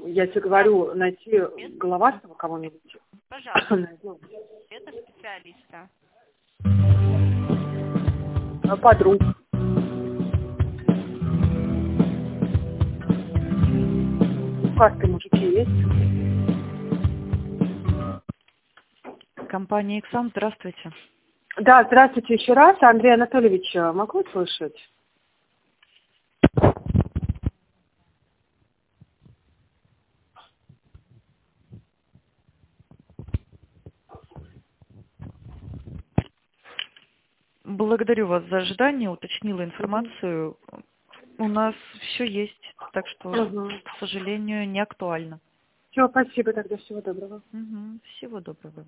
Я тебе говорю, найти Головастого кого-нибудь. Пожалуйста, Найду. это специалиста. Подруг. Ушастые мужики есть? Компания «Иксам», здравствуйте. Да, здравствуйте еще раз. Андрей Анатольевич, могу слышать? Благодарю вас за ожидание, уточнила информацию. У нас все есть, так что, к сожалению, не актуально. Все, спасибо тогда, всего доброго. Всего доброго.